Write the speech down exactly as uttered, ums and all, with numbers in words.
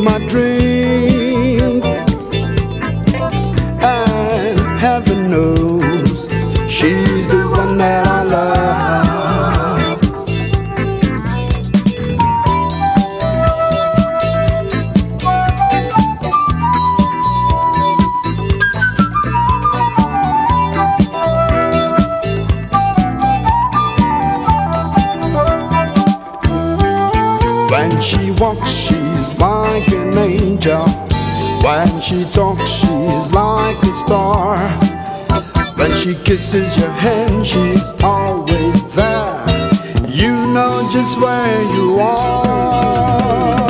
my dream, and heaven knows she's the one that I love. When she walks, she's like an angel. When she talks, she's like a star. When she kisses your hand, she's always there. You know just where you are.